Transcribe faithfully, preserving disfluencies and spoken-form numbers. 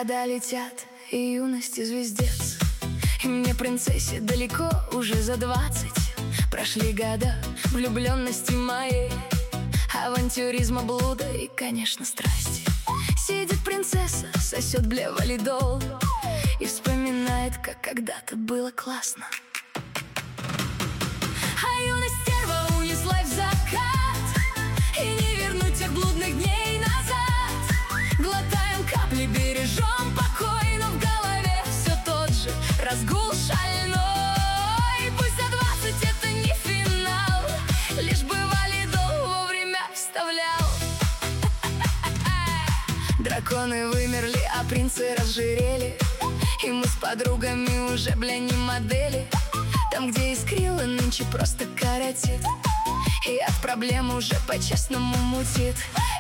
Года летят, и юности звездец, и мне, принцессе, далеко уже за двадцать. Прошли года влюбленности моей, авантюризма, блуда и, конечно, страсти. Сидит принцесса, сосет блевалидол и вспоминает, как когда-то было классно. А юность стерва унесла в закат, и не вернуть тех блудных дней назад. Глотаем капли, бережем покой, но в голове все тот же разгул шальной. Пусть за двадцать это не финал, лишь бы валидол вовремя вставлял. Драконы вымерли, а принцы разжирели, и мы с подругами уже, бля, не модели. Там, где искрило, нынче просто коротит, и от проблем уже по-честному мутит.